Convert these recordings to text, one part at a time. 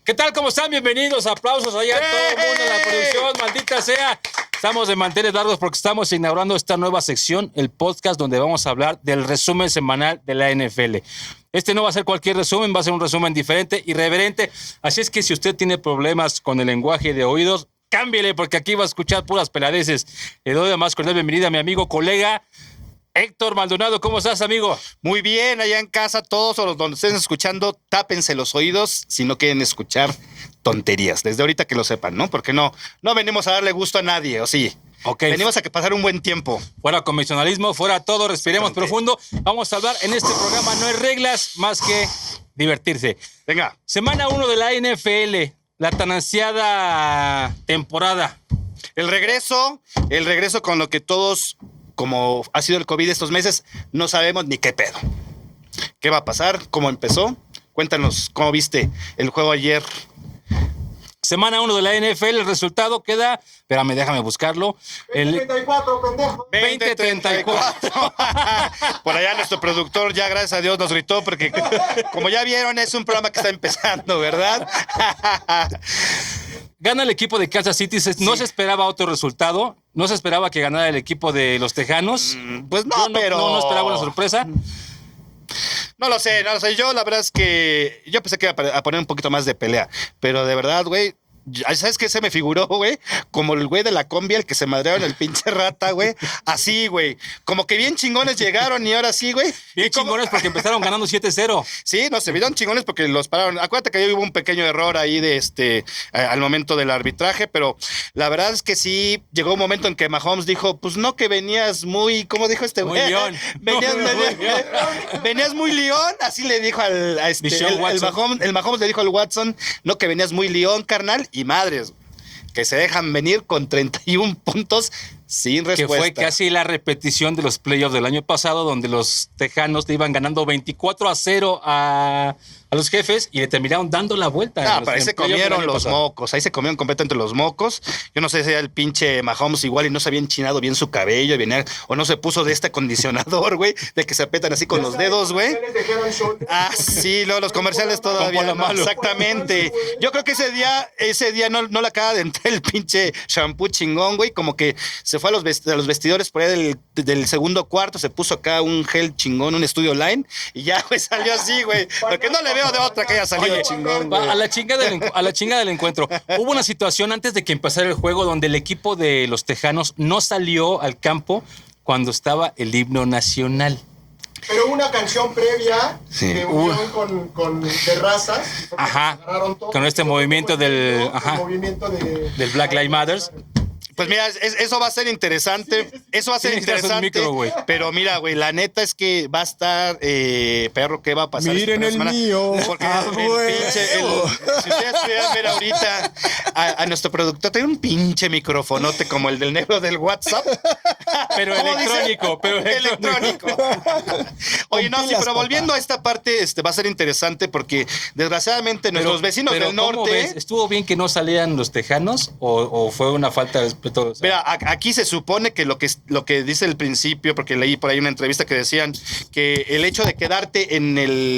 ¿Qué tal? ¿Cómo están? Bienvenidos. Aplausos allá a todo el mundo en la producción. Maldita sea. Estamos de manteles largos porque estamos inaugurando esta nueva sección, el podcast donde vamos a hablar del resumen semanal de la NFL. Este no va a ser cualquier resumen, va a ser un resumen diferente, irreverente. Así es que si usted tiene problemas con el lenguaje de oídos, cámbiele porque aquí va a escuchar puras peladeces. Le doy además cordial bienvenida a mi amigo, colega, Héctor Maldonado. ¿Cómo estás, amigo? Muy bien, allá en casa, todos o los donde estén escuchando, tápense los oídos si no quieren escuchar tonterías. Desde ahorita que lo sepan, ¿no? Porque no venimos a darle gusto a nadie, ¿o sí? Okay. Venimos a que pasar un buen tiempo. Fuera convencionalismo, fuera todo, respiremos profundo. Vamos a hablar en este programa, no hay reglas más que divertirse. Venga. Semana 1 de la NFL, la tan ansiada temporada. El regreso con lo que todos, como ha sido el COVID estos meses, no sabemos ni qué pedo. ¿Qué va a pasar? ¿Cómo empezó? Cuéntanos, ¿cómo viste el juego ayer? Semana 1 de la NFL, el resultado queda... Espérame, déjame buscarlo. 20-34, pendejo. 20-34. Por allá nuestro productor ya, gracias a Dios, nos gritó porque, como ya vieron, es un programa que está empezando, ¿verdad? Gana el equipo de Kansas City. No se esperaba otro resultado. No se esperaba que ganara el equipo de los Tejanos. Pues no, pero... No esperaba una sorpresa. No lo sé. Yo la verdad es que yo pensé que iba a poner un poquito más de pelea, pero de verdad, güey, ¿sabes qué se me figuró, güey? Como el güey de la combi, el que se madrearon el pinche rata, güey. Así, güey. Como que bien chingones llegaron y ahora sí, güey. Bien chingones porque empezaron ganando 7-0. Sí, no, se vieron chingones porque los pararon. Acuérdate que ahí hubo un pequeño error ahí de al momento del arbitraje, pero la verdad es que sí llegó un momento en que Mahomes dijo, pues no, que venías muy, ¿cómo dijo este güey? Muy león. Venías muy león, así le dijo el Mahomes le dijo al Watson, no, que venías muy león, carnal. Y madres, que se dejan venir con 31 puntos sin respuesta. Que fue casi la repetición de los playoffs del año pasado, donde los Tejanos le iban ganando 24-0 a los Jefes y le terminaron dando la vuelta. No, pero ahí se comieron los mocos, ahí se comieron completamente los mocos. Yo no sé si era el pinche Mahomes igual y no se había enchinado bien su cabello, o no se puso de este acondicionador, güey, de que se apretan así con los dedos, güey. Ah, sí, los comerciales todavía no, exactamente. Yo creo que ese día no le acaba de entrar el pinche shampoo chingón, güey, como que se fue a los vestidores por ahí del segundo cuarto, se puso acá un gel chingón, un Studio Line, y ya, güey, salió así, güey, porque no le veo de otra que haya salido chingón, güey. A la chinga del encuentro. Hubo una situación antes de que empezara el juego donde el equipo de los Tejanos no salió al campo cuando estaba el himno nacional. Pero una canción previa que unión con terrazas. Ajá. Con este movimiento del Black Lives Matter. Pues mira, eso va a ser interesante. Eso va a ser interesante. Micro, pero mira, güey, la neta es que va a estar, perro, ¿qué va a pasar? Miren el mío. Porque si ustedes pudieran ver ahorita a nuestro productor, tiene un pinche microfonote como el del negro del WhatsApp. Pero electrónico, electrónico. Oye, no, sí, pero volviendo a esta parte, va a ser interesante porque desgraciadamente nuestros vecinos del norte... ¿Estuvo bien que no salían los Tejanos o fue una falta de respeto? Mira, aquí se supone que lo que dice el principio, porque leí por ahí una entrevista que decían que el hecho de quedarte en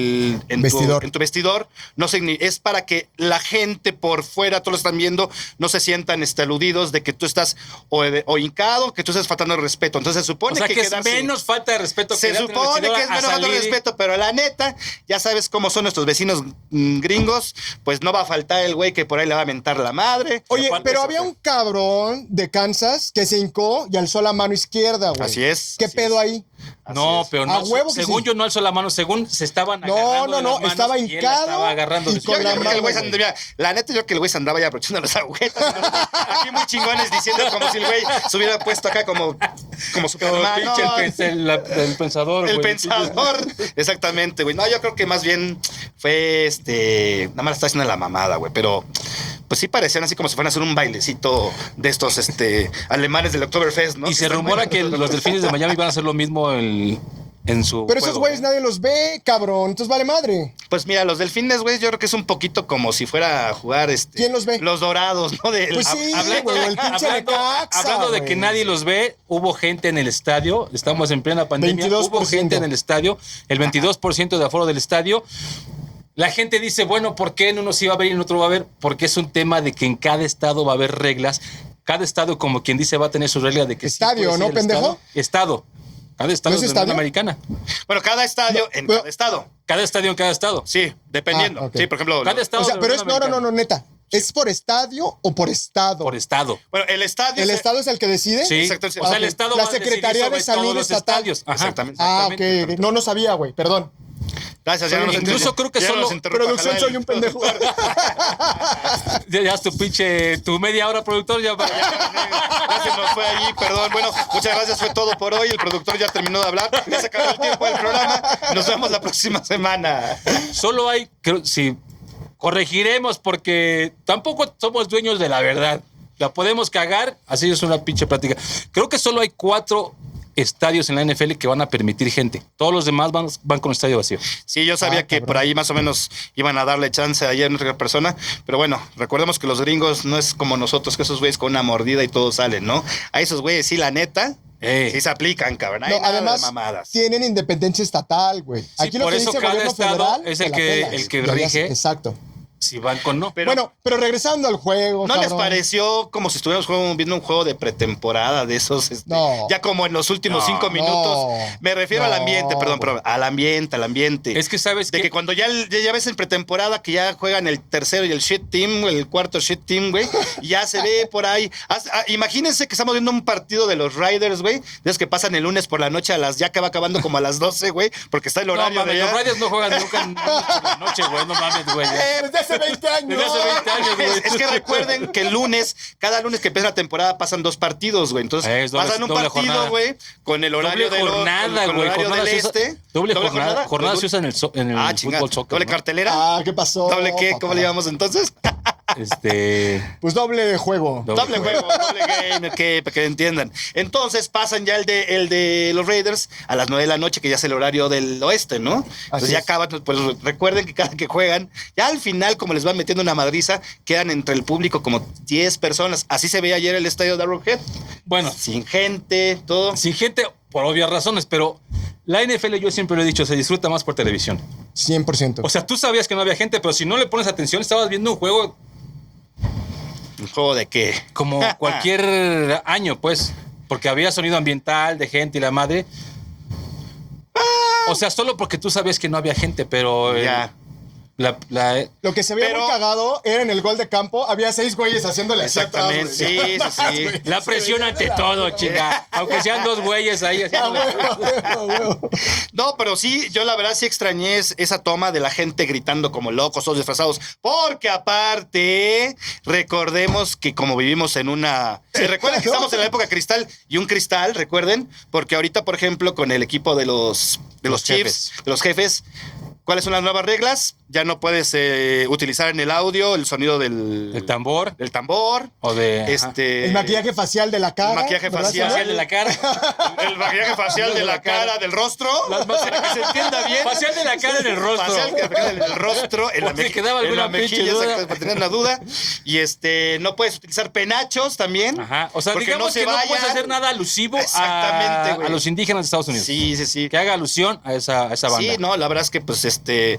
tu vestidor no es para que la gente por fuera, todos lo están viendo, no se sientan aludidos de que tú estás o hincado, que tú estás faltando el respeto. Entonces se supone que es menos falta de respeto. Se supone que es menos falta de respeto, pero la neta, ya sabes cómo son nuestros vecinos gringos, pues no va a faltar el güey que por ahí le va a mentar la madre. Oye, pero había un cabrón de Kansas que se hincó y alzó la mano izquierda, güey. Así es. ¿Qué pedo ahí? No, pero no. Según yo no alzó la mano, según se estaban agarrando. No, estaba hincado. Estaba agarrando. La neta, yo creo que el güey se andaba ya aprovechando las agujetas. Aquí muy chingones diciendo como si el güey se hubiera puesto acá como Superman. El pensador, güey. El pensador. Exactamente, güey. No, yo creo que más bien fue nada más está haciendo la mamada, güey. Pero pues sí parecían así como si fueran a hacer un bailecito de estos alemanes del Oktoberfest, ¿no? Y se rumora que los Delfines de Miami van a hacer lo mismo en su Pero esos güeyes nadie los ve, cabrón. Entonces vale madre. Pues mira, los Delfines, güey, yo creo que es un poquito como si fuera a jugar ¿Quién los ve? Los Dorados, ¿no? Pues sí, hablando de que nadie los ve, hubo gente en el estadio. Estamos en plena pandemia. 22%. Hubo gente en el estadio. El 22% de aforo del estadio. La gente dice, bueno, ¿por qué en uno sí va a haber y en otro va a haber? Porque es un tema de que en cada estado va a haber reglas. Cada estado, como quien dice, va a tener su regla de que estadio, ¿no, pendejo? Estado. Cada estado ¿No es de la Unión estadio? Americana. Bueno, cada estadio en cada estado. Cada estadio en cada estado. Sí, dependiendo. Ok. Sí, por ejemplo. Cada estado O sea, de la pero es, Unión Americana. no, neta. ¿Es por estadio o por estado? Por estado. Bueno, el estadio. ¿El estado es el que decide? Sí. Exacto, sí. O sea, el Ok. estado La va a decidir Secretaría sobre de Salud todos los estatal. estadios. Ajá. Exactamente. Ah, ok. Exactamente. No sabía, güey. Perdón. Gracias, ya no nos Incluso creo que ya solo nos interrumpa, Producción, ojalá soy un pendejo. Ya es tu media hora, productor. Ya Ya se nos fue allí, perdón. Bueno, muchas gracias, fue todo por hoy. El productor ya terminó de hablar. Ya se acabó el tiempo del programa. Nos vemos la próxima semana. Solo hay, creo, sí, corregiremos porque tampoco somos dueños de la verdad. La podemos cagar, así es una pinche plática. Creo que solo hay 4 estadios en la NFL que van a permitir gente. Todos los demás van con estadio vacío. Sí, yo sabía que cabrón. por ahí más o menos iban a darle chance a otra persona, pero bueno, recordemos que los gringos no es como nosotros, que esos güeyes con una mordida y todos salen, ¿no? A esos güeyes sí, la neta, sí se aplican, cabrón. Hay No, nada de además, mamadas. tienen independencia estatal, güey. Sí, Aquí lo por que eso dice cada gobierno estado federal es te el la que- pelas. el que Y allá rige. Exacto. Si van con no. Pero- Bueno, pero regresando al juego, ¿No les cabrón. pareció como si estuviéramos viendo un juego de pretemporada de esos? No. Ya como en los últimos No. 5 minutos. No. Me refiero al ambiente, No, perdón, güey. pero al ambiente. Es que sabes De que cuando ya ves en pretemporada que ya juegan el tercero y el shit team, el cuarto shit team, güey, y ya se ve por ahí. Imagínense que estamos viendo un partido de los Riders, güey, de esos que pasan el lunes por la noche ya que va acabando como a las 12, güey, porque está el no, horario mames, de los allá. Raiders no juegan nunca en la noche, güey. No mames, güey. Desde hace 20 años. Desde hace 20 años, güey. Es que recuerden que el lunes, cada lunes que empieza la temporada, pasan 2 partidos, güey. Entonces, Es doble- pasan un doble partido, jornada. güey, con el horario Doble jornada, con el güey. horario Jornada del se usa- este. Doble jornada. Jornada se usa en el Ah, chingada. fútbol soccer. ¿Doble ¿no? cartelera? Ah, ¿qué pasó? ¿Doble qué? papá? ¿Cómo le llamamos entonces? Pues doble juego. Doble juego, doble game, para que entiendan. Entonces pasan ya el de los Raiders a las 9 de la noche, que ya es el horario del oeste, ¿no? Entonces Así ya es. acaban, pues recuerden que cada que juegan, ya al final, como les van metiendo una madriza, quedan entre el público como 10 personas. Así se veía ayer el estadio de Arrowhead. Bueno, Sin gente, todo. sin gente, por obvias razones, pero la NFL, yo siempre lo he dicho, se disfruta más por televisión. 100%. O sea, tú sabías que no había gente, pero si no le pones atención, estabas viendo un juego ¿Un juego de qué? como cualquier año, pues, porque había sonido ambiental de gente y la madre. O sea, solo porque tú sabías que no había gente, pero Ya. Lo que se veía Pero- muy cagado era en el gol de campo, había 6 güeyes haciéndole así atrás, Exactamente, güey. sí, sí, sí. la presión ante todo, chica. Aunque sean 2 güeyes ahí Ah, haciéndole- huevo. No, pero sí, yo la verdad sí extrañé esa toma de la gente gritando como locos, todos disfrazados. Porque aparte, recordemos que como vivimos en una... recuerden que estamos en la época cristal y un cristal, recuerden, porque ahorita, por ejemplo, con el equipo de los Los Chiefs, de los jefes, ¿cuáles son las nuevas reglas? Ya no puedes utilizar en el audio el sonido El tambor del tambor. o de... ajá. El maquillaje facial de la cara. El maquillaje ¿verdad, facial. señor? de la cara. El maquillaje facial de la cara, del rostro. Para que se entienda bien. Facial de la cara en el rostro. Facial en el rostro, en la, Por si quedaba en la alguna pinche mejilla, duda. exacto, para tener una duda. Y no puedes utilizar penachos también. Ajá. O sea, porque digamos que no puedes vayan. hacer nada alusivo Exactamente, güey. a los indígenas de Estados Unidos. Sí, sí, sí. Que haga alusión a esa banda. Sí, no, la verdad es que pues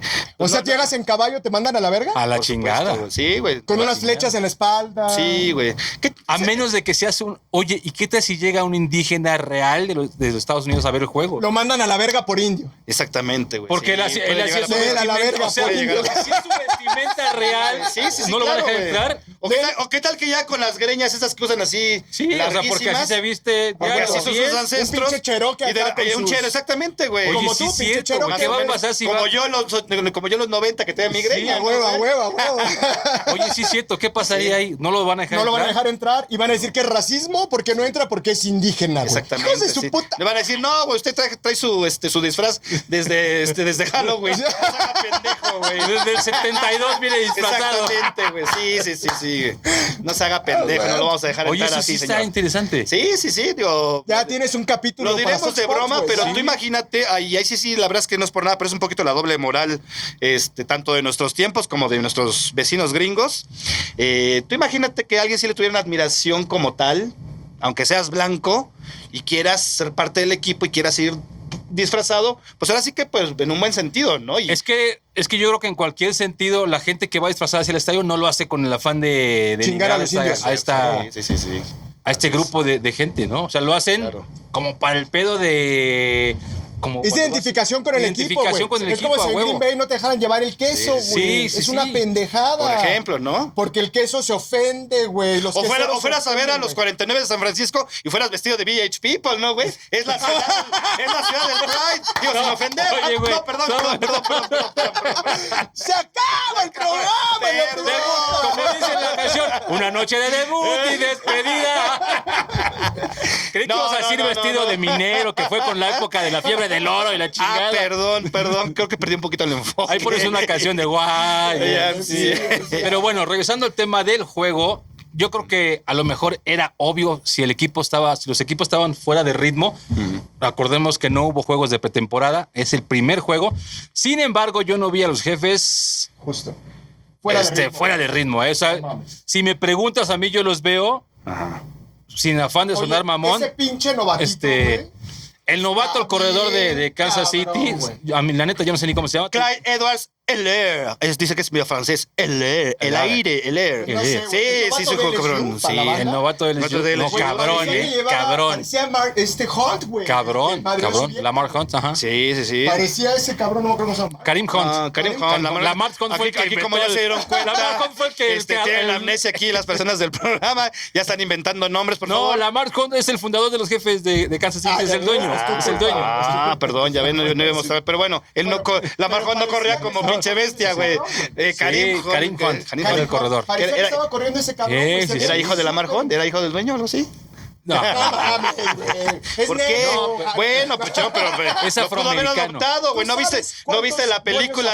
O sea, no, llegas en caballo, te mandan a la verga. A la por chingada. supuesto, sí, güey. Con unas chingada. flechas en la espalda. Sí, güey. ¿Qué- A menos de que seas un... Oye, ¿y qué tal si llega un indígena real de los Estados Unidos a ver el juego? Lo mandan a la verga por indio. Exactamente, güey. Porque sí, él puede hacía llegar su a- Sí, a la vestimenta. verga, O sea, puede llegar a- si es su vestimenta real, Sí, sí, sí, no lo van a claro, dejar güey. entrar. ¿O qué tal que ya con las greñas esas que usan así? Sí, o sea, porque así larguísimas? se viste. Porque diario, así son así sus es. ancestros. Un pinche Cherokee Y de acá con un sus- chero, exactamente, güey. Oye, Como sí tú, es pinche cierto, güey. Cherokee, ¿Qué va a güey. pasar si como va... yo los 90 que tenía migraña. A huevo, a huevo, a huevo. Oye, sí es cierto, ¿qué pasaría ahí? No lo van a dejar No lo van a entrar. dejar entrar y van a decir que es racismo porque no entra porque es indígena, güey. Exactamente. Hijos de su sí. puta. Le van a decir, no, güey, usted trae su disfraz desde Halloween. No se haga pendejo, güey. Desde el 72 viene disfrazado. Exactamente, güey. Sí. No se haga pendejo, no lo vamos a dejar Oye, entrar eso sí así, está señor. interesante. Sí, digo. Ya tienes un capítulo Lo para diremos de Fox, broma, güey. pero Sí. tú imagínate, ahí sí, la verdad es que no es por nada, pero es un poquito la doble moral, tanto de nuestros tiempos como de nuestros vecinos gringos. Tú imagínate que alguien sí le tuviera una admiración como tal, aunque seas blanco y quieras ser parte del equipo y quieras ir disfrazado, pues ahora sí que pues en un buen sentido, ¿no? Y Es que yo creo que en cualquier sentido la gente que va disfrazada hacia el estadio no lo hace con el afán de Chingar a negar los indios. a este grupo de gente, ¿no? O sea, lo hacen como para el pedo de... Como Es identificación con el equipo, güey. Con el es equipo, como si en a huevo. Green Bay no te dejaran llevar el queso, güey. Sí, es una pendejada. por ejemplo, ¿no? Porque el queso se ofende, güey. O fueras a ver a los 49 de San Francisco y fueras vestido de VH People, ¿no, güey? Es la ciudad del Pride. Digo, sin ofender. Oye, güey, Perdón. ¡Se acaba el programa! Como dice la canción, una noche de debut y despedida. Creí que ibas a decir vestido de minero, que fue con la época de la fiebre del oro y la chingada. Perdón, creo que perdí un poquito el enfoque. Ahí pones una canción de guay. Sí. Pero bueno, regresando al tema del juego, yo creo que a lo mejor era obvio si los equipos estaban fuera de ritmo. Acordemos que no hubo juegos de pretemporada, es el primer juego. Sin embargo, yo no vi a los Jefes Justo. fuera de ritmo. O sea, si me preguntas a mí, yo los veo sin afán de sonar mamón. Ese pinche novatito, güey. El novato, el corredor de Kansas City, a mí, la neta, yo no sé ni cómo se llama. Clyde Edwards Helaire. Dice que es medio francés. Helaire. El aire. No sé, güey, Sí, soy cabrón. Sí, El novato del cabrón, cabrón. Parecía Hunt, güey. Cabrón. Lamar Hunt, ajá. Sí. Parecía ese cabrón, no me acuerdo cómo se llama. Karim Hunt. Karim Hunt. Lamar Hunt fue el que aquí como ya se dieron cuenta, Lamar Hunt fue el que tienen amnesia aquí las personas del programa. Ya están inventando nombres, por favor. No, Lamar Hunt es el fundador de los Jefes de Kansas City, es el dueño. Es el dueño. Perdón, ya ven, no íbamos a ver. Pero bueno, Lamar Hunt no corría como pinche bestia, güey. Karim Hunt, el corredor. Parecía que estaba corriendo ese cabrón. ¿Era hijo de Lamar Hunt? ¿Era hijo del dueño o algo así? No. No mames, güey. Es ¿Por qué? negro. Bueno, pues pero Es lo pudo haber afroamericano. adoptado, güey. ¿No viste la película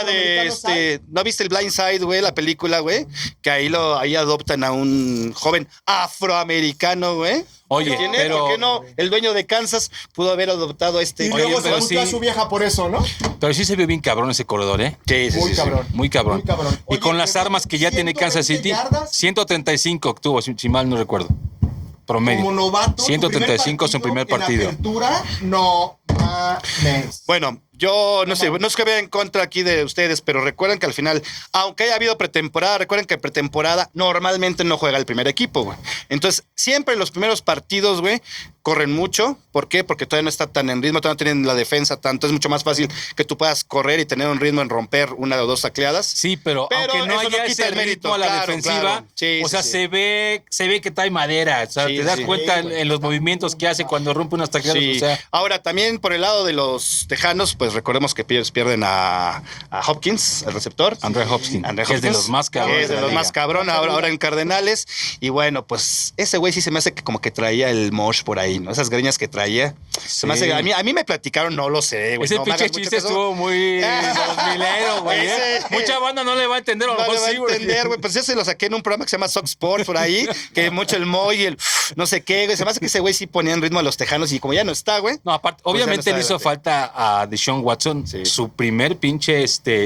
de ¿no viste el Blind Side, güey? La película, güey, que ahí adoptan a un joven afroamericano, güey. Oye, pero ¿por qué no? El dueño de Kansas pudo haber adoptado a este. Y luego se pero juntó a sí. su vieja por eso, ¿no? Pero sí se vio bien cabrón ese corredor, ¿eh? Sí. Muy cabrón. Muy cabrón. Muy cabrón. Y Oye, con las armas que ya tiene Kansas 120 City, yardas. 135 obtuvo, si mal no recuerdo. Promedio. Como novato. 135 su primer partido. En apertura, no mames. Bueno, yo no sé, no es que vea en contra aquí de ustedes, pero recuerden que al final, aunque haya habido pretemporada, recuerden que pretemporada normalmente no juega el primer equipo, güey. Entonces, siempre en los primeros partidos, güey, corren mucho. ¿Por qué? Porque todavía no está tan en ritmo, todavía no tienen la defensa tanto. Es mucho más fácil que tú puedas correr y tener un ritmo en romper una o dos tacleadas. Sí, pero aunque no eso haya quita ese el mérito, ritmo a la claro, defensiva, claro. Sí, o sea, sí. se ve que trae madera. O sea, Sí, te das sí. cuenta en los movimientos que hace cuando rompe unas tacleadas. Sí. O sea, Ahora, también por el lado de los tejanos, pues recordemos que pierden a Hopkins, el receptor. Andre Hopkins, que es de los más cabrones Que es de de la los liga. más cabrón, ahora en Cardenales. Y bueno, pues ese güey sí se me hace que como que traía el mosh por ahí, ¿no? Esas greñas que traía. Se me hace, a mí me platicaron, no lo sé, güey. ese no me pinche hagas mucho chiste caso. estuvo muy 2000ero, güey. ¿eh? Ese- Mucha banda no le va a entender, a lo No mejor le va a sí, güey. entender, güey. Pues yo se lo saqué en un programa que se llama Sox Sports por ahí, que mucho el Moy y el no sé qué, güey. Se me hace que ese güey sí ponía en ritmo a los tejanos y como ya no está, güey. No, aparte, Pues ya obviamente no le está hizo falta a Deshaun Watson, Sí. su primer pinche,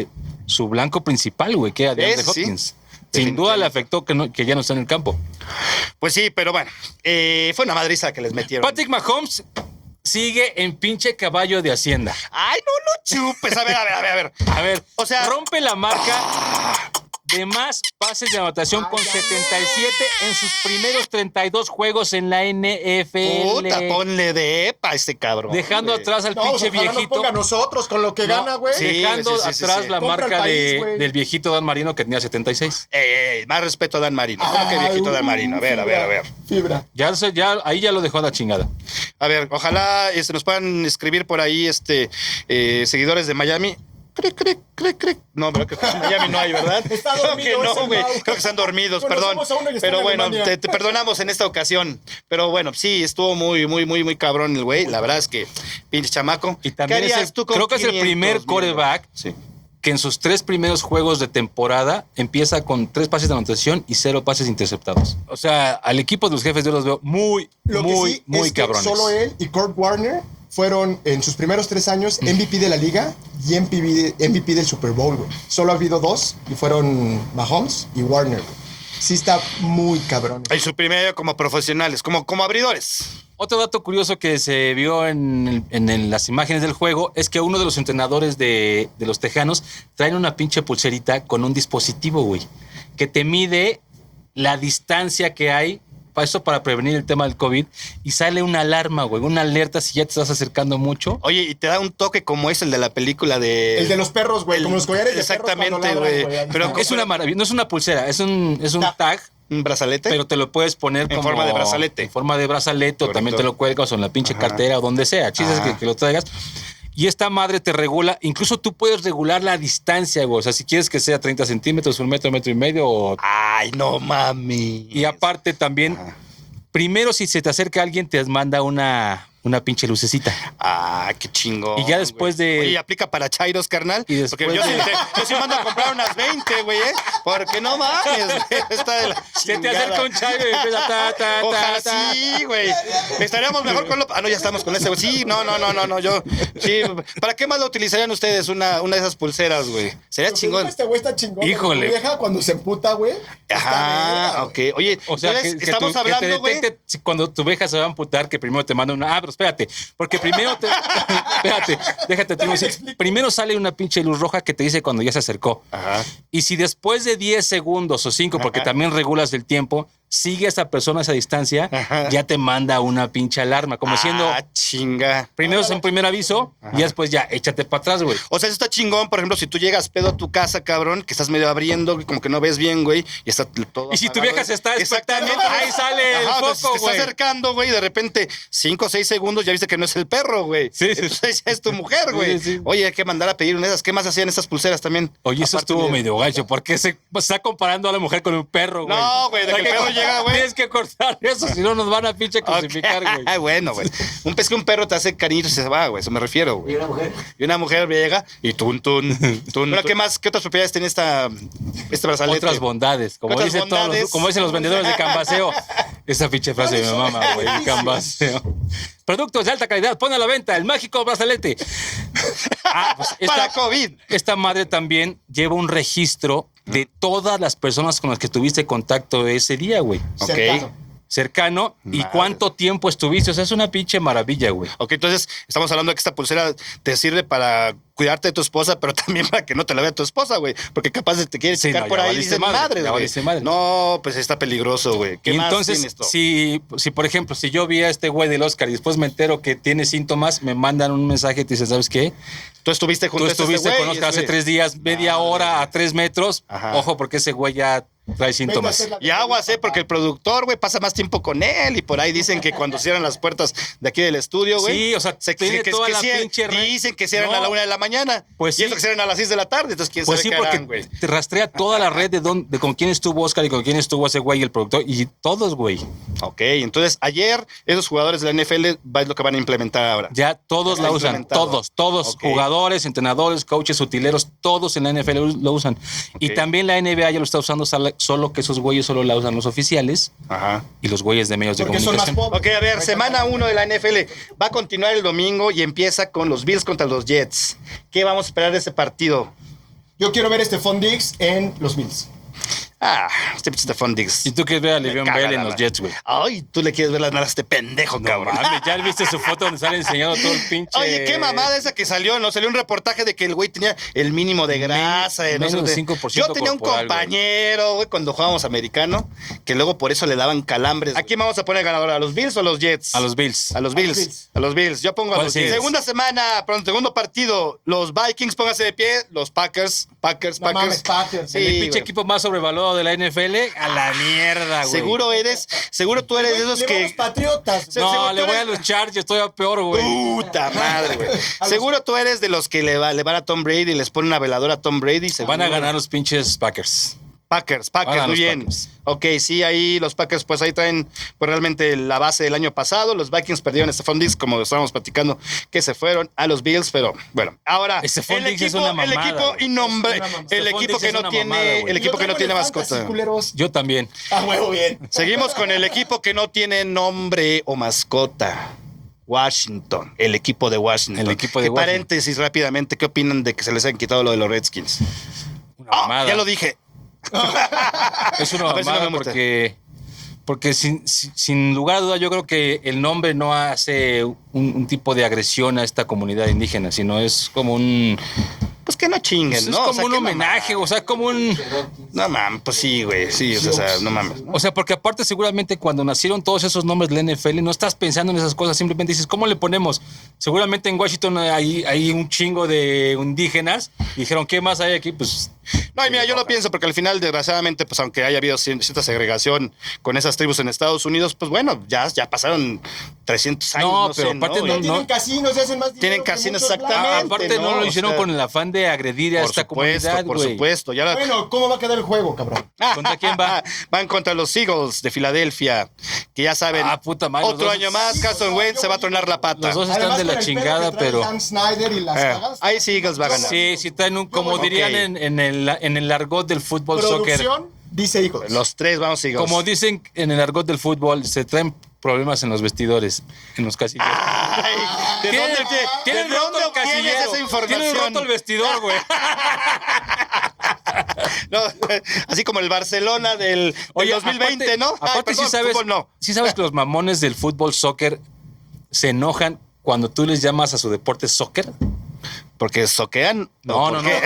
su blanco principal, güey, que era de Andre Sí, Hopkins. Sin duda le afectó que ya no está en el campo. Pues sí, pero bueno, fue una madriza que les metieron. Patrick Mahomes sigue en pinche caballo de Hacienda. Ay, no lo chupes. A ver. A ver, O sea- rompe la marca de más pases de anotación con 77 en sus primeros 32 juegos en la NFL. Puta, ponle de epa a este cabrón. Dejando güey. atrás al No, pinche ojalá nos viejito. ponga a nosotros con lo que No, gana, güey. sí. Dejando atrás la Compra marca el país, güey. del viejito Dan Marino que tenía 76. Más respeto a Dan Marino. ¿Cómo que viejito Dan Marino? A ver. Fibra. Ahí ya lo dejó a la chingada. A ver, ojalá nos puedan escribir por ahí seguidores de Miami. Cric. No, pero que en Miami no hay, ¿verdad? Está Creo dormido que no, ese güey. Mau. Creo que están dormidos, Conocemos perdón. a uno y está Pero en bueno, Alemania. te perdonamos en esta ocasión. Pero bueno, sí, estuvo muy cabrón el güey. La verdad es que pinche chamaco. Y también ¿Qué harías tú con creo que es el 500 primer mil? quarterback Sí. que en sus 3 primeros juegos de temporada empieza con 3 pases de anotación y 0 pases interceptados. O sea, al equipo de los Jefes yo los veo muy Es que cabrones. solo él y Kurt Warner fueron en sus primeros 3 años MVP de la liga y MVP del Super Bowl, güey. Solo ha habido 2 y fueron Mahomes y Warner, güey. Sí está muy cabrón. En su primer año como profesionales, como abridores. Otro dato curioso que se vio en las imágenes del juego es que uno de los entrenadores de los Tejanos traen una pinche pulserita con un dispositivo, güey, que te mide la distancia que hay para eso, para prevenir el tema del COVID, y sale una alarma, güey, una alerta si ya te estás acercando mucho. Oye, y te da un toque como es el de la película de... El de los perros, güey, como los collares de exactamente, perros cuando güey. ladran, Pero es una maravilla, no es una pulsera, es un tag. ¿Un brazalete? Pero te lo puedes poner en forma de brazalete. En forma de brazalete, o también te lo cuelgas o en la pinche cartera o donde sea. Chistes que lo traigas. Y esta madre te regula, incluso tú puedes regular la distancia, güey. O sea, si quieres que sea 30 centímetros, 1 metro, 1,5 metros. O... Ay, no mami. Y aparte también, primero si se te acerca alguien, te manda una pinche lucecita. Ah, qué chingón. Y ya después de... Oye, ¿aplica para chairos, carnal? Y después porque yo sí mando a comprar unas 20, güey, ¿eh? Porque no mames, güey. Está de la se te acerca un chairo y empieza Ojalá sí, güey. Estaríamos mejor con lo... Ah, no, ya estamos con ese, güey. Sí, no, yo... Sí, ¿para qué más lo utilizarían ustedes una de esas pulseras, güey? Sería chingón. Este güey está chingón. Híjole. Mi vieja cuando se emputa, güey. Ajá, ok. Oye, o sea, que estamos hablando, güey. Cuando tu vieja se va a amputar, que primero te manda una... Ah, pero espérate, porque primero te... espérate, déjate decir. Primero sale una pinche luz roja que te dice cuando ya se acercó. Ajá. Y si después de 10 segundos o 5, porque también regulas el tiempo, sigue a esa persona a esa distancia, ya te manda una pinche alarma, como diciendo... Ah, chinga. Primero es un primer aviso y después ya échate para atrás, güey. O sea, eso está chingón, por ejemplo, si tú llegas pedo a tu casa, cabrón, que estás medio abriendo, como que no ves bien, güey, y está todo Y si tu apagado, vieja se está despertando, exactamente, ahí sale el entonces foco, te está güey. acercando, güey, y de repente 5 o 6 segundos ya viste que no es el perro, güey. Sí. Entonces ya es tu mujer, güey. Sí. Oye, hay que mandar a pedir una de esas. ¿Qué más hacían estas pulseras también? Oye, eso Aparte estuvo de- medio gacho, porque se está comparando a la mujer con un perro, güey. No, güey, de que el perro llega, güey. Tienes que cortar eso, si no nos van a pinche crucificar, güey. Ay, bueno, güey. Un perro te hace cariño y se va, güey. Eso me refiero, güey. Y una mujer llega y tun. Bueno, ¿qué más? ¿Qué otras propiedades tiene este brazalete? Otras bondades, como Otras dicen todos bondades. como dicen los vendedores de Cambaseo. Esa pinche frase de mi mamá, güey, Cambaseo. Productos de alta calidad, pon a la venta el mágico brazalete. Pues Para COVID. Esta madre también lleva un registro de todas las personas con las que tuviste contacto ese día, güey. Ok. Cercano. ¿Y Madre. cuánto tiempo estuviste? O sea, es una pinche maravilla, güey. Ok, entonces estamos hablando de que esta pulsera te sirve para cuidarte de tu esposa, pero también para que no te la vea tu esposa, güey. Porque capaz de te quiere Sí, checar no, por ya ahí y valiste dices, madre, madre, ya güey. valiste madre. No, pues está peligroso, güey. ¿Qué Y más entonces, tienes tú? si, por ejemplo, si yo vi a este güey del Oscar y después me entero que tiene síntomas, me mandan un mensaje y te dicen, ¿sabes qué? Tú estuviste junto Tú a este estuviste güey, con Oscar hace güey. 3 días, media hora a 3 metros. Ajá. Ojo, porque ese güey ya trae síntomas. Y aguas, porque el productor, güey, pasa más tiempo con él y por ahí dicen que cuando cierran las puertas de aquí del estudio, güey. Sí, o sea, tiene toda la pinche red. dicen que cierran No. a la 1 de la mañana. Pues y sí. eso que cierran a las 6 de la tarde, entonces quién Pues sabe sí, qué porque harán, güey. te rastrea toda la red de con quién estuvo Oscar y con quién estuvo ese güey, el productor, y todos, güey. Ok, entonces ayer esos jugadores de la NFL es lo que van a implementar ahora. Ya todos Ya la está usan, implementado. todos, Ok. jugadores, entrenadores, coaches, utileros, todos en la NFL lo usan. Y Ok. también la NBA ya lo está usando, solo que esos güeyes solo la usan los oficiales Ajá. y los güeyes de medios de Porque son más comunicación. pobres. Ok, a ver, semana 1 de la NFL va a continuar el domingo y empieza con los Bills contra los Jets. ¿Qué vamos a esperar de ese partido? Yo quiero ver Stephon Diggs en los Bills. Ah, este pinche Stephon Diggs. Y tú quieres ver a Le'Veon caga Bell en la los madre. Jets, güey. Ay, tú le quieres ver las nalgas a este pendejo, No cabrón. mames, ya viste su foto donde sale enseñando todo el pinche. Oye, qué mamada esa que salió, ¿no? Salió un reportaje de que el güey tenía el mínimo de grasa. menos no sé de qué. 5% Yo tenía un corporal, compañero, güey, cuando jugábamos americano, que luego por eso le daban calambres. ¿A quién vamos a poner ganador? ¿A los Bills o a los Jets? A los Bills. A los Bills. A los Bills. Yo pongo a ¿Cuál los sigues? Bills. Segunda semana, perdón, segundo partido. Los Vikings, pónganse de pie. Los Packers. No mames, Packers. Sí, el pinche güey. equipo más sobrevalorado de la NFL, a la mierda, güey. Seguro tú eres de esos Le voy a que... los Patriotas. seguro No, tú le voy a eres- los Chargers, todavía peor, güey. Puta madre, güey. Seguro tú eres de los que le van a Tom Brady y les ponen una veladora a Tom Brady. seguro. Van a ganar los pinches Packers. Packers, Van a muy los bien. Packers. Ok, sí, ahí los Packers, pues ahí traen pues, realmente la base del año pasado. Los Vikings perdieron a Stephon Diggs, como estábamos platicando, que se fueron a los Bills, pero bueno. Ahora, Stephon el Diggs es equipo, una mamada, el equipo güey. innombre, Es una mamada. el Stephon equipo Diggs que es no una tiene, mamada, güey. el equipo que no tiene mascota. Culeros. Yo también. Ah, huevo, bien. Seguimos con el equipo que no tiene nombre o mascota. Washington, el equipo de Washington. El equipo de ¿Qué Washington. paréntesis rápidamente, ¿qué opinan de que se les hayan quitado lo de los Redskins? Una Ah, mamada. ya lo dije. Es una A ver si no mamada me muestra. porque Porque sin lugar a duda yo creo que el nombre no hace un tipo de agresión a esta comunidad indígena, sino es como un... Pues que no chinguen, Es ¿no? como O sea, un que homenaje, o sea, como un... No mames, pues sí, güey, sí, o sea, no mames. O sea, porque aparte seguramente cuando nacieron todos esos nombres de la NFL no estás pensando en esas cosas, simplemente dices, ¿cómo le ponemos? Seguramente en Washington hay un chingo de indígenas y dijeron, ¿qué más hay aquí? Pues... No, y mira, yo lo pienso porque al final, desgraciadamente, pues aunque haya habido cierta segregación con esas tribus en Estados Unidos, pues bueno, ya pasaron 300 años, No, no pero sé, aparte ¿no? no- Ya tienen casinos, ya hacen más dinero. Tienen que casinos, muchos exactamente. blancos. Aparte no lo O hicieron sea, con el afán de agredir a esta comunidad, por güey. supuesto. Y ahora Bueno, ¿cómo va a quedar el juego, cabrón? ¿Contra quién va? Van contra los Eagles de Filadelfia, que ya saben, Ah, puta madre, los otro dos- año más, Carson Wentz se va a tronar la pata. Los dos están Además, de la con el pedo chingada, que trae pero... Dan Snyder y las cagadas. Ahí sí Eagles va a ganar. Sí, sí, traen un, como Ok. dirían en el argot del fútbol, soccer. Producción dice hijos. Los tres vamos Eagles. Como dicen en el argot del fútbol, se traen problemas en los vestidores, en los casilleros. Ay, ¿de Tienen- dónde, tienen ¿de roto dónde el obtienes casillero. esa información? Tienen roto el vestidor, güey. No, así como el Barcelona del 2020, aparte- ¿no? Ay, Aparte, perdón, sí sabes, fútbol no. sí sabes que los mamones del fútbol, soccer, se enojan cuando tú les llamas a su deporte soccer. Porque soquean. No, ¿por no, no. qué?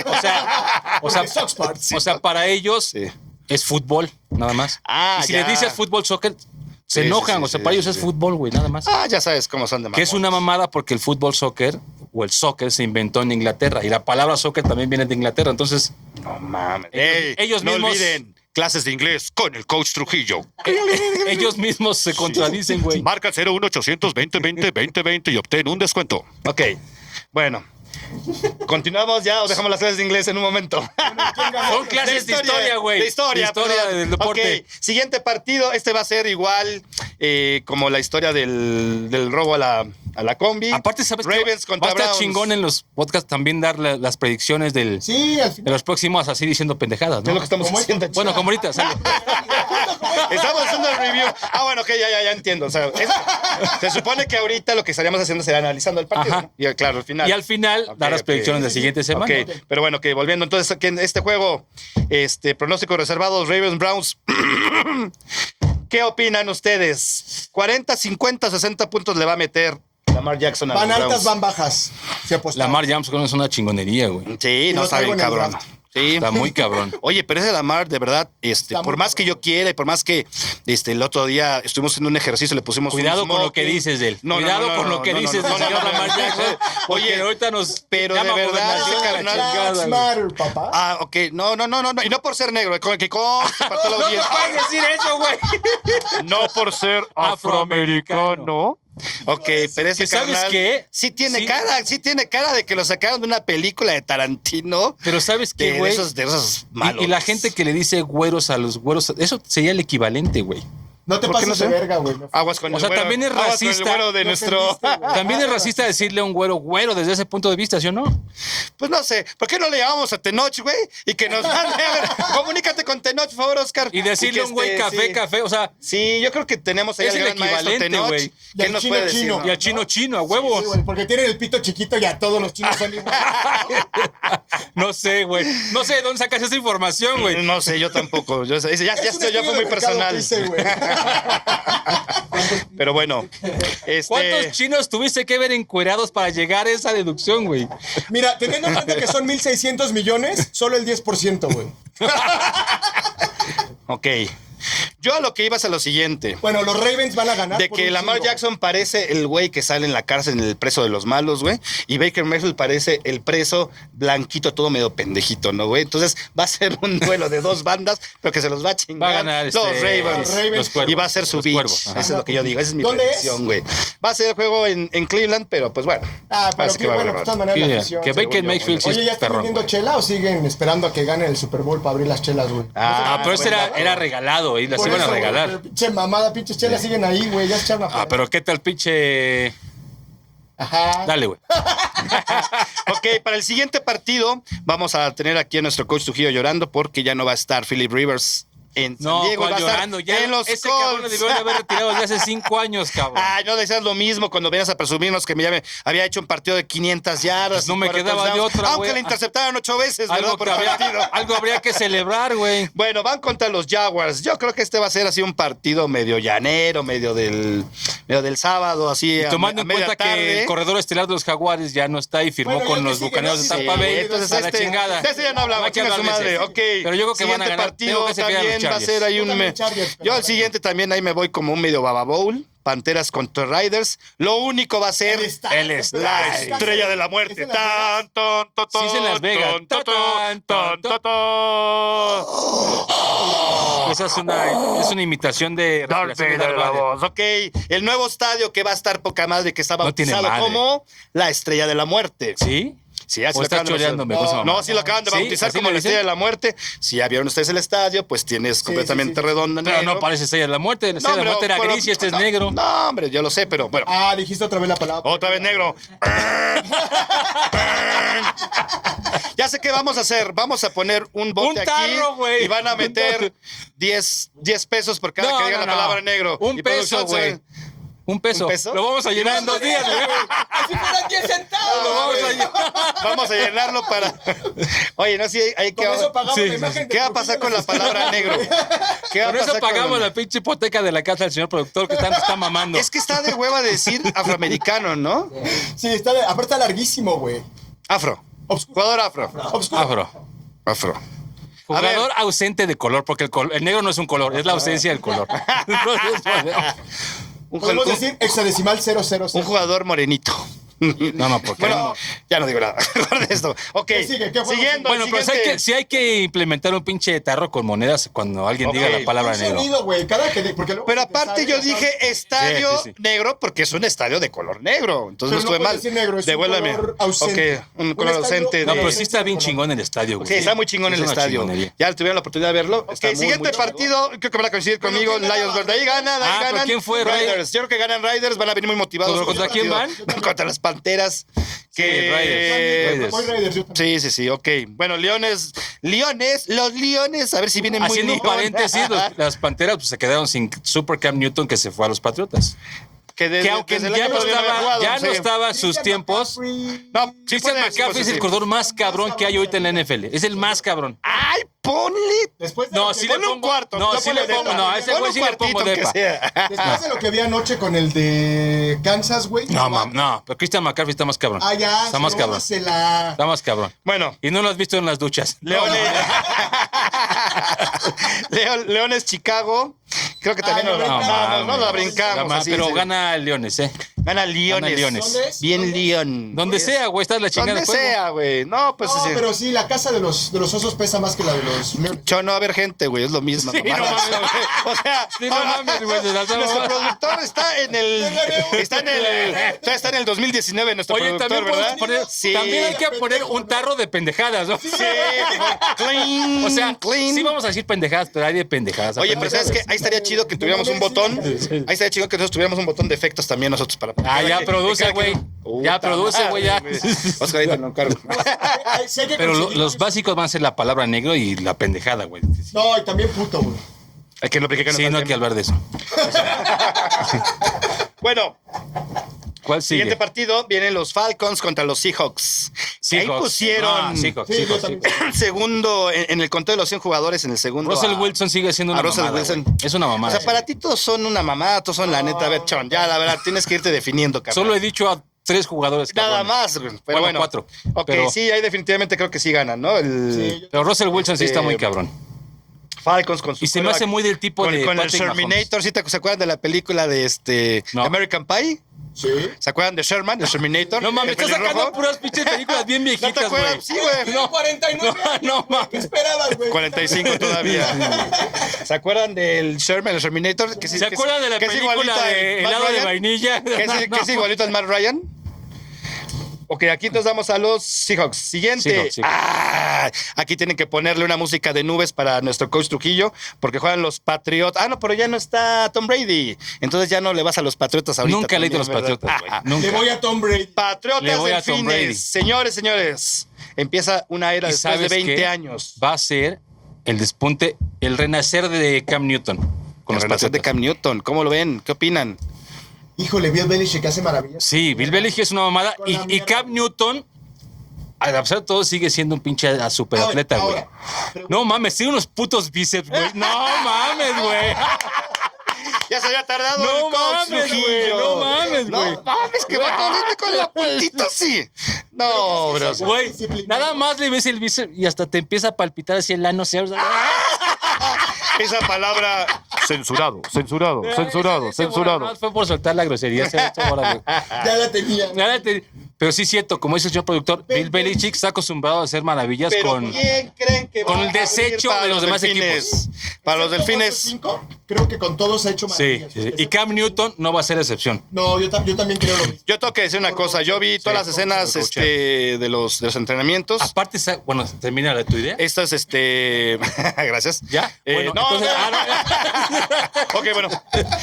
O sea, para ellos Sí. es fútbol, nada más. Ah, y si ya. les dices fútbol, soccer, se Sí, enojan. sí, o sea, sí, para sí, ellos es sí. fútbol, güey, nada más. Ah, ya sabes cómo son de Que es una mamada porque el fútbol, soccer o el soccer se inventó en Inglaterra y la palabra soccer también viene de Inglaterra. Entonces, No mames. Ellos no mismos- olviden clases de inglés con el coach Trujillo. ellos mismos se contradicen, güey. Marca 01800 2020 2020 y obtén un descuento. Ok. Bueno. ¿Continuamos ya o dejamos las clases de inglés en un momento? Son clases de historia, güey. De historia, De historia perdón. del deporte. Ok, siguiente partido. Este va a ser igual como la historia del robo a la combi. Aparte, ¿sabes qué? Ravens Va a contra estar Browns. chingón en los podcasts también dar las predicciones Sí, al de final. los próximos así diciendo pendejadas, Es lo ¿no? que estamos Como haciendo. Bueno, como ahorita, sale. Estamos haciendo el review. Ah, bueno, ok, ya entiendo. O sea, se supone que ahorita lo que estaríamos haciendo será analizando el partido. Ajá. ¿No? Y claro, al final. Y al final, Ok, dar las ok. predicciones de la siguiente semana. Ok, pero bueno, que volviendo entonces aquí en este juego, pronósticos reservados, Ravens, Browns. ¿Qué opinan ustedes? 40, 50, 60 puntos le va a meter Lamar Jackson a Van los altas, Browns. van bajas. Se apostaba. Lamar Jackson es una chingonería, güey. Sí, Y no lo está traigo bien, en el cabrón. draft. Sí. Está muy cabrón. Oye, pero ese Lamar, de verdad, Está por muy más que yo quiera y por más que el otro día estuvimos haciendo un ejercicio, le pusimos Cuidado un con lo que smoking. dices de él. No, no, Cuidado no, con no, lo que no, dices no, del no, señor no, no, Lamar no, Jackson. no. Porque Oye, ahorita nos pero llama de verdad, gobernación ese a la carnal- chingada, Lives güey. matter, papá. Ah, ok. No. Y no por ser negro, que conste para toda la No audiencia. puedes decir eso, güey. No por ser Afroamericano. Ok, pero ese ¿Que sabes carnal qué? sí tiene Sí. cara de que lo sacaron de una película de Tarantino. Pero ¿sabes De qué, güey? esos malos. Y la gente que le dice güeros a los güeros, eso sería el equivalente, güey. No te ¿Por qué pases no de sé? verga, güey. Aguas con O el sea, güero. también es Aguas con el racista. güero de Lo nuestro... ofendiste, güey. También es racista decirle a un güero desde ese punto de vista, ¿sí o no? Pues no sé, ¿por qué no le llamamos a Tenoch, güey? Y que nos mande, a ver, comunícate con Tenoch, por favor, Oscar. Y decirle que a un güey sí. café, o sea, Sí, yo creo que tenemos ahí Es al el gran maestro equivalente, Tenoch. güey. Y ¿Qué al nos chino puede decir? chino. y al chino, a huevo. Sí, güey, porque tienen el pito chiquito y a todos los chinos son iguales. No sé, güey. No sé de dónde sacas esa información, güey. No sé, yo tampoco. Ya Es un fue estudio muy de mercado personal. que hice, güey. Pero bueno, ¿Cuántos chinos tuviste que ver encuerados para llegar a esa deducción, güey? Mira, teniendo en cuenta que son 1,600 millones, solo el 10%, güey. Ok. Yo a lo que iba es a lo siguiente. Bueno, los Ravens van a ganar. De por que un Lamar chingo. Jackson parece el güey que sale en la cárcel en el preso de los malos, güey. Y Baker Mayfield parece el preso blanquito, todo medio pendejito, ¿no, güey? Entonces va a ser un duelo de dos bandas, pero que se los va a chingar. Va a ganar los Los Ravens. Ravens. Los cuervos. Y va a ser su Los bitch. cuervos, ajá. Eso es lo que yo digo. Esa es mi ¿Dónde predicción, güey. Va a ser el juego en Cleveland, pero pues bueno. Ah, pero Parece qué va a bueno, haber de todas maneras Sí, la afición. que según Baker yo, Mayfield sí Oye, ¿ya es están perrón, vendiendo güey. chela o siguen esperando a que gane el Super Bowl para abrir las chelas, güey? Ah, pero ese bueno. era regalado y las Por iban a eso, güey, regalar. pero Pinche mamada, pinches chelas siguen ahí, güey. Ya se echaron a Ah, pero ¿qué tal, pinche? Ajá. Dale, güey. Ok, para el siguiente partido vamos a tener aquí a nuestro coach Trujillo llorando porque ya no va a estar Philip Rivers. en San No, Diego. ¿cuál Va a estar llorando? Ya en los ese cabrón Colts. debió de haber retirado desde hace 5 años, cabrón. Ay, no decías lo mismo cuando venías a presumirnos que ya me había hecho un partido de 500 yardas. Pues no y me 4 quedaba de touchdowns, otra, aunque güey. le interceptaron 8 veces, ¿verdad? Algo, Por que partido. algo habría que celebrar, güey. Bueno, van contra los Jaguars. Yo creo que este va a ser así un partido medio llanero, medio del sábado, así a Tomando en media cuenta que tarde. el corredor estelar de los Jaguares ya no está y firmó Bueno, con ya que los sigue, Bucaneros ¿no? de Sí, Tampa Bay. entonces A la chingada. de este ya no hablaba, hay que chinga su hablar de madre. ese. Ok. Pero yo creo que van a Siguiente ganar. partido Tengo que se quedan los también va a ser Chargers. ahí Yo un... también Chargers, Yo al pero- siguiente también ahí me voy como un medio Baba Bowl. Panteras contra Riders. Lo único va a ser El estadio. la estrella de la muerte. ¿Es en Las Vegas? Tan, ton, ton, Sí, es en Las Vegas. ton, ton, ton, ton, ton. Esa es una imitación de Darth respiración de Vader, Darth la Vader. voz. Ok, el nuevo estadio que va a estar poca madre, que está No tiene bautizado madre. como la Estrella de la Muerte. ¿Sí? Sí, así ¿O lo estás acaban de choreándome bautizar. con esa mamá? No, sí lo acaban de ¿Sí? bautizar ¿Así como le la dicen? Estrella de la Muerte. Si ya vieron ustedes el estadio, pues tienes completamente sí. redondo Pero negro. no parece Estrella de la Muerte. La Estrella de la pero- Muerte era pero- gris y este es no, negro. No, hombre, yo lo sé, pero bueno. Ah, dijiste otra vez la palabra. Otra vez negro. Ya sé qué vamos a hacer. Vamos a poner un bote Un tarro, aquí güey. y van a Un meter tarro. 10 pesos por cada No, que diga no, la no. palabra negro. Un Y peso, producción güey. se- Un peso. ¿Un peso? Lo vamos a llenar en 2 días, güey. ¡Así fueran 10 centavos! Lo vamos a güey. llenar. Vamos a llenarlo para. Oye, no, sí, hay que. Con eso pagamos Sí, la sí, imagen de ¿Qué va a pasar con la Trujillo. palabra negro? ¿Qué va a Con eso pasar pagamos con- la pinche hipoteca de la casa del señor productor que tanto está mamando. Es que está de hueva decir afroamericano, ¿no? Sí, aparte está larguísimo, güey. Afro. Obscuro. Jugador afro. Obscuro. Afro. Afro. Jugador ausente de color, porque el negro no es un color, es la ausencia del color. Podemos decir hexadecimal 000. Un jugador morenito. No, porque Bueno, ya no digo nada. Mejor de esto. Ok. ¿Qué sigue? ¿Qué juego Siguiendo. bueno, el pero siguiente. sí hay que implementar un pinche tarro con monedas cuando alguien diga Ok. la palabra Un negro. sonido, güey. Porque luego Pero se te aparte sale, yo ¿no? dije estadio Sí. negro porque es un estadio de color negro. Entonces Pero no estuve no mal. puedes decir negro, es un Devuélveme. color ausente. Ok, un Un color estadio- ausente. No, de- pero sí está bien chingón el estadio, güey. Sí, está muy chingón Es el una estadio. chingonería. Ya tuvieron la oportunidad de verlo. Está Ok, muy, siguiente muy partido. Creo que van a coincidir conmigo. ¿quién ganaba? Lions verde. Ahí ganan, ahí Ah, ¿pero ganan. quién fue, Riders. Yo creo que ganan Riders. Van a venir muy motivados. ¿Pero con contra su quién partido. Contra las Panteras. Que... Raiders. Voy Raiders, yo también. Sí, ok. Bueno, Leones, los Leones, a ver si vienen muy Haciendo un bien. paréntesis, las Panteras pues, se quedaron sin Super Cam Newton que se fue a los Patriotas. Que aunque desde el ya año no pasado había estaba, jugado, ya sí. no estaba a sus Christian tiempos. McCaffrey. No, sí Christian puede, McCaffrey es el sí. corredor más cabrón que hay ahorita en la NFL. Es el más cabrón. Ay, ponle. Después de No, lo que- sí le Ponle un pongo. cuarto. No, no sí le ponle pongo. depa. No, a ese Ponle güey un sí le pongo cuartito, depa. aunque sea. Después de lo que vi anoche con el de Kansas, güey. No, pero Christian McCaffrey está más cabrón. Ah, ya. Está más cabrón. Róbasela. Está más cabrón. Bueno, Y no lo has visto en las duchas. Leones. Leones, Chicago. Creo que también no, nos no, la mames. brincamos. así, Pero sí. gana Leones, ¿eh? Gana Leones. Gana Leones. ¿Dónde es? Bien ¿Dónde es? León. Donde sea, güey, está la chingada Donde del juego. sea, güey. No, pues No, sí. pero sí, la casa de los osos pesa más que la de los Leones. Yo no va a haber gente, güey, es lo mismo. Sí, mamá. no mames. O sea, Sí, no mames, güey, se las nuestro damos. productor está en el 2019 nuestro Oye, productor, también podemos ¿verdad? poner, Sí. también hay que poner un tarro de pendejadas, ¿no? Sí, clean, O sea, clean. sí vamos a decir pendejadas, pero hay de pendejadas. a Oye, pero ¿sabes qué? Ahí estaría chido que tuviéramos un botón. Ahí estaría chido que nosotros tuviéramos un botón de efectos también nosotros para... Ah, ya que- produce, que- güey. Puta Ya produce, güey, ya. madre, Oscar, ahorita no cargo. Sí hay que Pero conseguir- los básicos van a ser la palabra negro y la pendejada, güey. No, y también puto, güey. Hay que no aplique que Sí, no hay que hablar de eso. Bueno, ¿Cuál sigue? siguiente partido vienen los Falcons contra los Seahawks. Que Ahí Seahawks. pusieron Ah, Seahawks, Sí, yo Seahawks, también. Seahawks. segundo en el conteo de los 100 jugadores en el segundo. Russell a- Wilson sigue siendo a una Russell mamada, Wilson. güey. Es una O mamada. sea, para ti todos son una mamada, todos son la neta. A ver, Chon, ya la verdad tienes que irte definiendo, cabrón. Solo he dicho a 3 jugadores. Nada cabrones. más, güey. Pero bueno, 4. Ok, pero, sí, ahí definitivamente creo que sí ganan, ¿no? El Sí, pero Russell Wilson sí está muy cabrón. Falcons con su Y se me hace quarterback, muy del tipo con, de con el Patrick Sherminator. ¿Sí se acuerdan de la película de No. American Pie? Sí. ¿Se acuerdan de Sherman, el Terminator? No mames, El estás sacando pelirrojo. puras pinches películas bien ¿No te viejitas, güey. acuerdas? Sí, güey. No, 49 años, no güey. mames. ¿Qué esperabas, güey? 45 todavía. ¿Se acuerdan del Sherman, el Terminator? Que sí- ¿Se que acuerdan sí- de la que es película igualito al de Matt helado de Ryan? vainilla? Que es igualito al Matt Ryan. Ok, aquí nos damos a los Seahawks. Siguiente. Seahawks. Ah, aquí tienen que ponerle una música de nubes para nuestro coach Trujillo, porque juegan los Patriotas. Ah, no, pero ya no está Tom Brady. Entonces ya no le vas a los Patriotas ahorita. Nunca he leído también, los ¿verdad? Patriotas, güey. Ah, Le Nunca. voy a Tom Brady. Le Patriotas voy a Tom Brady. Delfines. Señores, empieza una era ¿Y después de sabes 20 qué? años. Va a ser el despunte, el renacer de Cam Newton. Con el renacer de Cam Newton. ¿Cómo lo ven? ¿Qué opinan? Híjole, Bill Belichick hace maravillas. Sí, Bill Belichick es una mamada. Y Cam Newton, a pesar de todo, sigue siendo un pinche superatleta, güey. No mames, tiene unos putos bíceps, güey. No mames, güey. Ya se había tardado No el coach, mames, güey. Trujillo. No mames, güey. No mames, que va con la puntita así. No, bro. Güey, nada más le ves el bíceps y hasta te empieza a palpitar así el ano. Esa palabra... Censurado. No, fue por soltar la grosería. Ya la tenía. Pero sí es cierto, como dice el señor productor, Bill Belichick está acostumbrado a hacer maravillas con ¿quién creen que con va el desecho a abrir de los demás delfines? equipos. Para los delfines. 5, creo que con todos ha hecho Sí, maravillas. y Cam Newton no va a ser excepción. No, yo también creo lo mismo. Yo tengo que decir una cosa. Yo vi todas las escenas de los entrenamientos. Aparte, bueno, termina tu idea. Estas, gracias. ¿Ya? Bueno, no, entonces, no. Ok, bueno.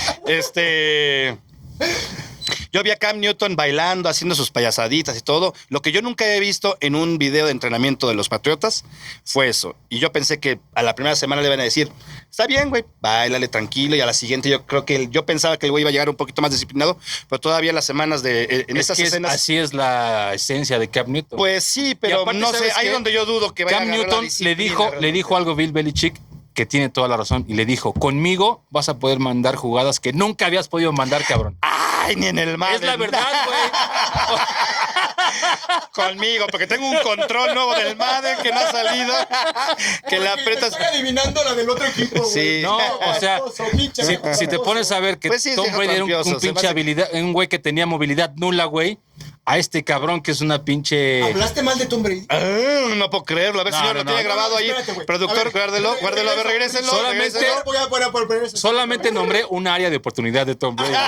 Yo vi a Cam Newton bailando, haciendo sus payasaditas y todo. Lo que yo nunca he visto en un video de entrenamiento de los Patriotas fue eso. Y yo pensé que a la primera semana le iban a decir, está bien, güey, báilale tranquilo. Y a la siguiente yo pensaba que el güey iba a llegar un poquito más disciplinado, pero todavía las semanas en estas escenas... Así es la esencia de Cam Newton. Pues sí, pero aparte, no sé, ¿sabes ahí qué? donde yo dudo que vaya Cam a agarrar Newton la disciplina, le dijo algo a Bill Belichick que tiene toda la razón. Y le dijo, conmigo vas a poder mandar jugadas que nunca habías podido mandar, cabrón. Ay, ni en el mar. Es la verdad, güey. Conmigo, porque tengo un control nuevo del Madden que no ha salido. Que le aprietas. Estoy adivinando la del otro equipo, güey. Sí. No, o sea, si te pones a ver que Pues sí, Tom viejo Brady era un tramposo, se me pinche hace- habilidad, un güey que tenía movilidad nula, güey, a este cabrón que es una pinche... ¿Hablaste mal de Tom Brady? No puedo creerlo. A ver, No, señor, no, lo tiene no. grabado ahí. Espérate, güey. Productor, A ver, guárdelo, a ver, regrésenlo. Solamente- regrésenlo. Voy a poner eso. Solamente nombré un área de oportunidad de Tom Brady.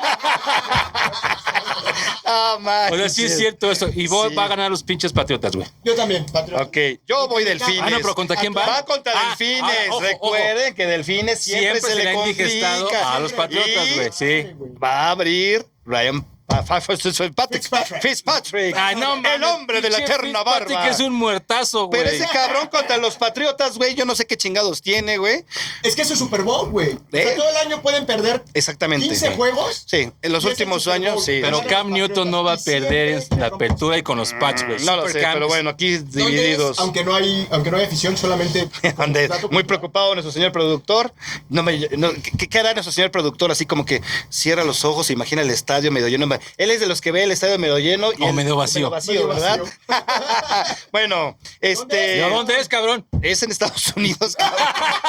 Ah, man. O sea, sí es cierto eso. Y vos Sí. va a ganar los pinches Patriotas, güey. Yo también, Patriota. Ok, yo voy Delfines. Ah, no, pero ¿contra quién va? Va contra Ah, Delfines. ahora, ojo, Recuerden que Delfines siempre se le indigestado complica. a los Patriotas, Y güey. Sí. va a abrir Ryan Fitzpatrick. Ay, no mames, el hombre de la pinche eterna Fitzpatrick barba. es un muertazo, güey. Pero ese cabrón contra los Patriotas, güey, yo no sé qué chingados tiene, güey. Es que es su Super Bowl, güey. O sea, todo el año pueden perder Exactamente. 15 juegos. Sí, en los Y es el últimos Super años, Bowl. sí. Pero Cam Newton no va a perder en la apertura y con los Pats, güey. No lo Super sé, Cam pero es- bueno, aquí ¿Dónde divididos. es? Aunque no hay afición, solamente... Ande, contrato muy con- preocupado nuestro señor productor. ¿Qué hará nuestro señor productor? Así como que cierra los ojos, se imagina el estadio medio lleno. Él es de los que ve el estadio medio lleno y O el- medio vacío. Medio ¿verdad? Bueno, ¿Pero dónde es, cabrón? es en Estados Unidos, cabrón.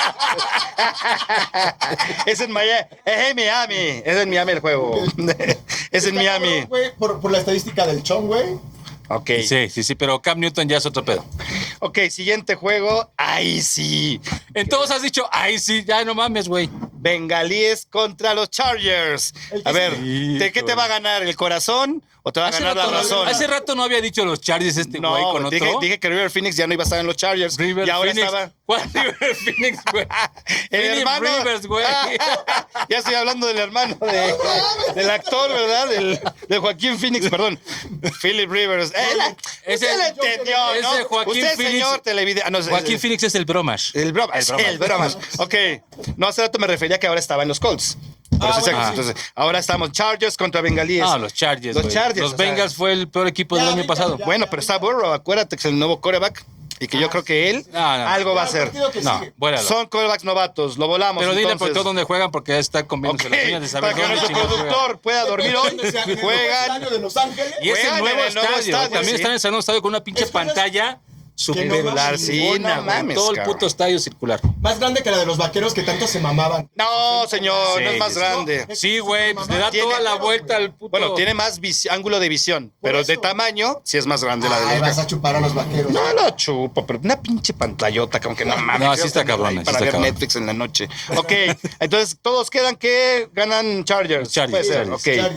Es en Miami. Es en Miami. Es en Miami el juego. Es en Está Miami. cabrón, güey, por la estadística del Chong, güey. Ok. Sí, pero Cam Newton ya es otro pedo. Ok, siguiente juego. Ay, sí. Entonces has dicho, ay, sí, ya no mames, güey. Bengalíes contra los Chargers. A ver, ¿de qué te va a ganar? ¿El corazón o te va a ganar la razón? Hace rato no había dicho los Chargers este güey con No, otro. dije que River Phoenix ya no iba a estar en los Chargers. River y ahora Phoenix. estaba. ¿Cuál River Phoenix, güey? El Philip hermano. Rivers, güey. Ya estoy hablando del hermano del actor, ¿verdad? Del Joaquín Phoenix, perdón. Philip Rivers. Usted lo entendió, ¿no? ese Joaquín Usted, Phoenix- señor televidente. No, Joaquín Phoenix es el bromas. El bromas. El bromas. Ok. No, hace rato me refería que ahora estaba en los Colts. Pero sí, bueno, entonces, ahora estamos Chargers contra Bengalíes. Ah, los Chargers, Los güey. Chargers, Los o sea. Bengals fue el peor equipo del Ya, año ya, pasado. ya. Bueno, pero está Burrow, acuérdate que es el nuevo quarterback y que yo creo que él No. algo va a El hacer. partido que No, sigue. vuélalo. Son quarterbacks novatos, lo volamos. Pero dile por entonces. todo dónde juegan porque ya está comiéndose Ok, las uñas de saber para que dónde nuestro chingados juegan. productor pueda dormir hoy, En el juegan. estadio de Los Ángeles. Y es el Juegan nuevo en el nuevo estadio. estadio, También sí. están en el nuevo estadio con una pinche Es que no es- pantalla super no mames, sí, chingona, no güey. mames, Todo el cabrón. puto estadio circular. Más grande que la de los vaqueros que tanto se mamaban. No, señor, Sí, no es más sí, sí. grande. Sí, güey, pues le da Tiene- toda la vuelta al puto. Bueno, tiene más ángulo de visión, pero de eso. tamaño sí es más grande la de Ay, los vas a chupar a los vaqueros. No lo chupo, pero una pinche pantallota, como que no mames. No, sí está Ahí cabrón, sí Para está ver cabrón. Netflix en la noche. Ok, entonces todos quedan que ganan Chargers. Los Chargers, Puede ser, Chargers. ok. Chargers.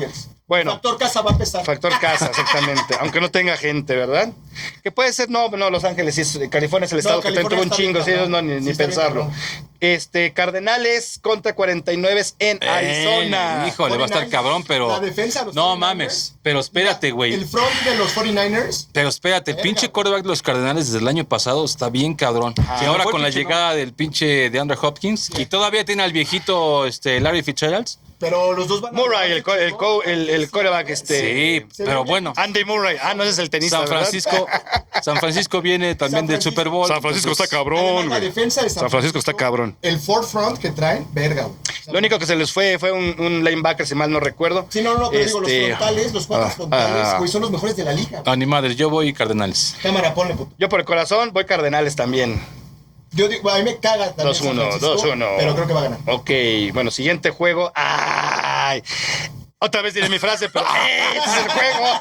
Bueno. Factor casa va a pesar. Factor casa, exactamente. Aunque no tenga gente, ¿verdad? Que puede ser, no, Los Ángeles, sí, California es el estado que California tuvo un está chingo, bien, sí, ellos no, cabrón. ni Sí, está pensarlo. bien, Cardenales contra 49 en Arizona. Híjole, va a estar 49ers, cabrón, pero. la defensa de los No 49ers. mames. Pero espérate, güey. El front de los 49ers. Pero espérate, el Verga, pinche güey. quarterback de los Cardenales desde el año pasado está bien cabrón. Y ahora mejor con la pinche llegada del pinche de Andrew Hopkins y todavía tiene al viejito Larry Fitzgerald. Pero los dos van a. Murray, el quarterback, Sí, pero bueno. Andy Murray. No, ese es el tenista, San Francisco viene también del Super Bowl. San Francisco está entonces, cabrón, Además, la güey. defensa de San Francisco está cabrón. El fourth front que traen, verga, güey. Lo único que se les fue un linebacker, si mal no recuerdo. Sí, no, pero digo, los frontales, los cuatro frontales, güey, son los mejores de la liga. Ah, ni madre, yo voy Cardenales. Cámara, ponle, puto. Yo por el corazón voy Cardenales también. Yo digo, a mí me caga también 2-1, San Francisco, 2-1. pero creo que va a ganar. Ok, bueno, siguiente juego. ¡Ay! Otra vez diré mi frase, pero ¡ese es el juego!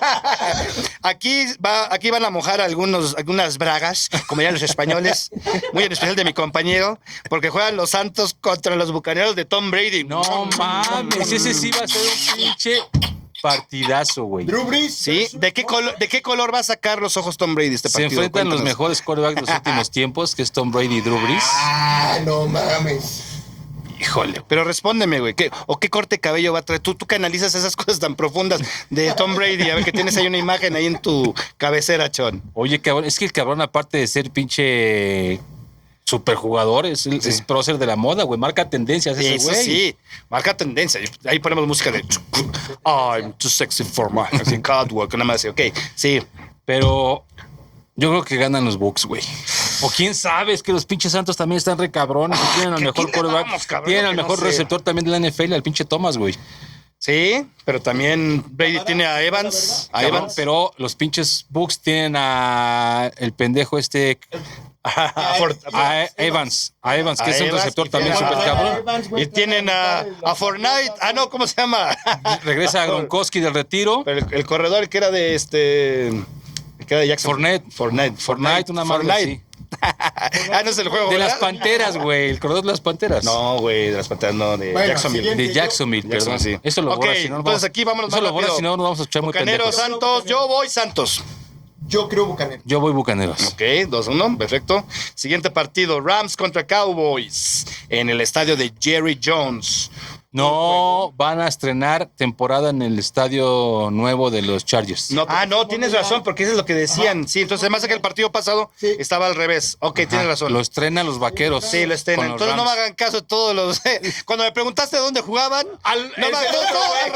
Aquí van a mojar algunas bragas, como ya los españoles, muy en especial de mi compañero, porque juegan los Santos contra los Bucaneros de Tom Brady. No mames, ese sí va a ser un pinche partidazo, güey. Drew Brees. ¿Sí? ¿De qué color va a sacar los ojos Tom Brady este Se partido? enfrentan los Cuéntanos. mejores quarterbacks de los últimos tiempos, que es Tom Brady y Drew Brees. No mames. Híjole, pero respóndeme, güey. ¿Qué corte de cabello va a traer? Tú que analizas esas cosas tan profundas de Tom Brady. A ver que tienes ahí una imagen ahí en tu cabecera, Chon. Oye, cabrón, es que el cabrón, aparte de ser pinche superjugador, es prócer de la moda, güey. Marca tendencias ese Eso güey. sí, marca tendencia. Ahí ponemos música de I'm too sexy for my así, catwalk, nada más así, ok. Sí. Pero yo creo que ganan los Bucks, güey. O quién sabe, es que los pinches Santos también están re cabrones. Y tienen al ¿qué mejor le quarterback. damos, cabrón? Tienen al Que no mejor sé. receptor también de la NFL, al pinche Thomas, güey. Sí, pero también Brady tiene a Evans. A Cabrón, Evans. pero los pinches Bucks tienen a el pendejo A Evans, que es un Evans, receptor y también tienen súper a- cabrón. Y tienen a Fortnite. No, ¿cómo se llama? Regresa a Gronkowski del retiro. Pero el corredor que era de que era de Jackson. Fortnite, una madre así. No es el juego, De ¿verdad? las Panteras, güey. El corredor de las Panteras. No, güey, de las Panteras, no, de Bueno, Jacksonville. siguiente. De Jacksonville, perdón. Sí. Eso lo Ok, borra, si no entonces aquí vámonos Eso más lo borra, rápido. si no nos vamos a escuchar muy Bucaneros, pendejos. Santos, yo voy Santos. Yo creo Bucaneros. Yo voy Bucaneros. Ok, 2-1, perfecto. Siguiente partido, Rams contra Cowboys en el estadio de Jerry Jones. No van a estrenar temporada en el estadio nuevo de los Chargers. No, tienes razón, porque eso es lo que decían. Sí, entonces además de que el partido pasado Sí. estaba al revés. Ok, tienes razón. Lo estrenan los vaqueros. Sí, lo estrenan. con los Entonces no me Rams. hagan caso de todos los... Cuando me preguntaste dónde jugaban, no me hagan todo al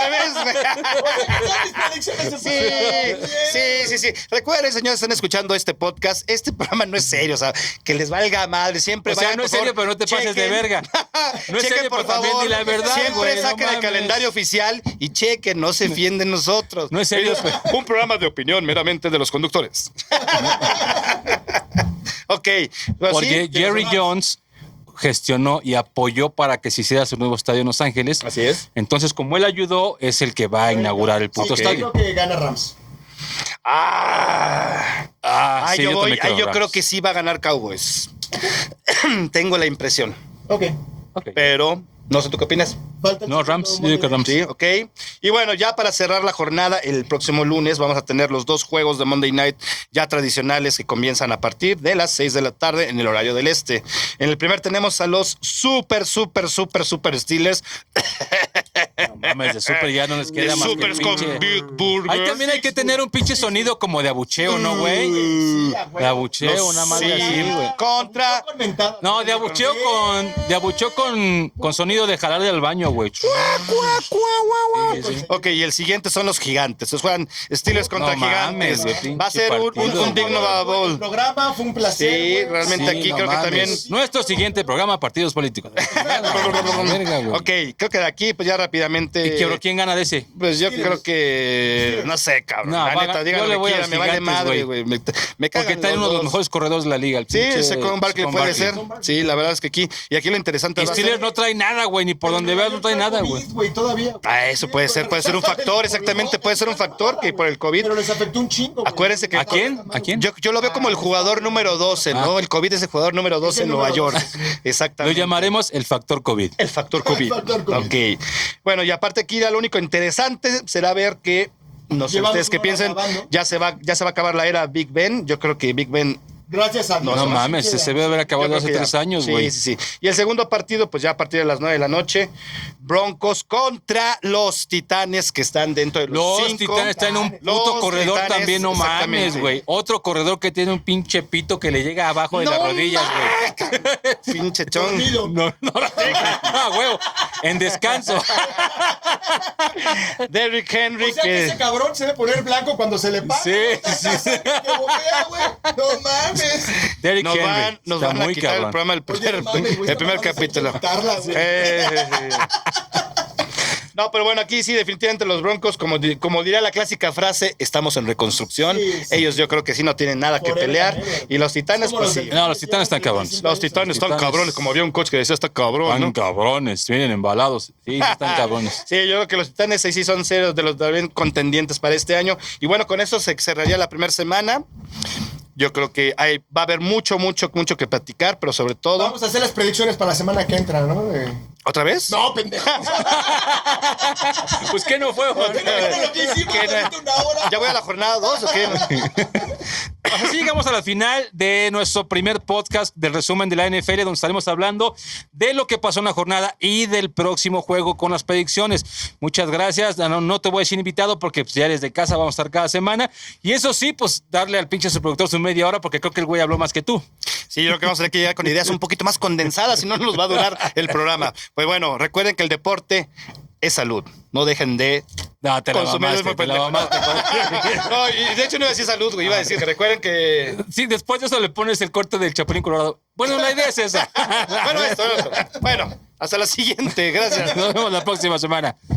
revés, güey. Sí. Recuerden, señores, están escuchando este podcast. Este programa no es serio, o sea, que les valga madre. Siempre O sea, vayan, no es por serio, favor, pero no te pases de chequen. verga. No es Chequen, serio, por pero también favor. di la verdad, Siempre güey, no saquen el mames. calendario oficial y chequen, no se fíen de nosotros. No es serio, Es un programa de opinión meramente de los conductores. Ok. pues Porque sí, Jerry Jones gestionó y apoyó para que se hiciera su nuevo estadio en Los Ángeles. Así es. Entonces, como él ayudó, es el que va a inaugurar el puto Sí, estadio. creo que gana Rams. Sí, yo también creo Rams. que sí va a ganar Cowboys. Tengo la impresión. Ok. Ok. Pero, no sé, ¿tú qué opinas? Falta el No, segundo Rams, yo digo que Monday Rams. Sí, ok. Y bueno, ya para cerrar la jornada, el próximo lunes vamos a tener los dos juegos de Monday Night ya tradicionales que comienzan a partir de las 6 de la tarde en el horario del este. En el primer tenemos a los super Steelers. No mames, de super ya no les De queda más que el Supers con pinche... Big Burger. Ahí también hay que tener un pinche sonido como de abucheo, ¿no, güey? Sí, a huevo. De abucheo, una madre Sí, así, güey. contra... Con mentada. No, de abucheo con sonido de jalar del baño, güey. Sí, sí. Ok, y el siguiente son los gigantes. Entonces juegan Steelers contra No mames, gigantes. güey, Va a ser un pinche digno El bowl. programa fue un placer. Sí, güey. realmente Sí, aquí no creo que mames. también... Nuestro siguiente programa, Partidos Políticos. Verga, güey. Ok, creo que de aquí pues ya rápidamente... ¿Y quién gana de ese? Pues yo creo que... No sé, cabrón. No, la va- neta, yo díganlo le lo voy que a quieran, los me vale gigantes, madre, güey. güey. Me cagan Porque trae uno de los dos. mejores corredores de la liga. El Sí, pinche Saquon Barkley Saquon puede Barkley. ser. Sí, la verdad es que aquí... Y aquí lo interesante Y va a ser... Steelers no trae nada, güey, ni por donde veas no trae nada, güey. Güey, todavía. Eso puede ser un factor, exactamente, puede ser un factor que por el COVID... Pero les afectó un chingo. güey. Acuérdense que... ¿A quién? ¿A quién? Yo lo veo como el jugador número 12, ¿no? El COVID es el jugador número 12 en el Nueva número York. 12, sí. Lo Exactamente. llamaremos el factor COVID. El factor COVID. El factor COVID. Ok. Bueno, ya aparte aquí lo único interesante será ver que, no sé Llevamos ustedes qué una hora piensen, grabando. ya se va a acabar la era Big Ben. Yo creo que Big Ben... Gracias a Dios. No así mames, queda. se debe haber Yo acabado creo hace que ya. 3 años, güey. Sí. Y el segundo partido, pues ya a partir de las 9 de la noche, Broncos contra los Titanes que están dentro de los Los 5. Titanes están en un puto Los corredor Titanes, también, no mames, exactamente. güey. Otro corredor que tiene un pinche pito que le llega abajo de ¡No las rodillas, güey. Pinche chon. Dormido. No, huevo. En descanso. Derrick Henry, O sea que ese cabrón se debe poner blanco cuando se le para. Sí, sí. Que bobea, güey. No mames. Derrick nos Henry. nos está van a muy quitar cabrón. el programa, Oye, no mames, güey, el primer esta mamada hay que capítulo. quitarla, güey. No, pero bueno, aquí sí, definitivamente los Broncos, como diría la clásica frase, estamos en reconstrucción. Sí, sí. Ellos yo creo que sí no tienen nada que Forever pelear. and ever. Y los Titanes, Como pues los sí. de- No, los Titanes están cabrones. Los Titanes están Titanes. cabrones, como había un coach que decía, está cabrón, Están ¿no? cabrones, vienen embalados. Sí, están cabrones. Sí, yo creo que los Titanes ahí sí son ceros de los también contendientes para este año. Y bueno, con eso se cerraría la primera semana. Yo creo que va a haber mucho que platicar, pero sobre todo... Vamos a hacer las predicciones para la semana que entra, ¿no? ¿Otra vez? No, pendejo. Pues que no fue, güey. ¿Viste lo que hicimos ¿Qué? durante una hora? ¿Ya voy a la jornada 2 o qué? Así llegamos a la final de nuestro primer podcast del resumen de la NFL, donde estaremos hablando de lo que pasó en la jornada y del próximo juego con las predicciones. Muchas gracias. No te voy a decir invitado porque pues, ya desde casa vamos a estar cada semana. Y eso sí, pues darle al pinche superproductor su media hora porque creo que el güey habló más que tú. Sí, yo creo que vamos a tener que llegar con ideas un poquito más condensadas, si no nos va a durar el programa. Pues bueno, recuerden que el deporte es salud. No dejen de No, te la consumir mamaste, te la mamaste. No, y de hecho no iba a decir salud, güey. Iba a decir que recuerden que... Sí, después de eso le pones el corte del Chapulín Colorado. Bueno, la idea es esa. Bueno, hasta la siguiente. Gracias. Nos vemos la próxima semana.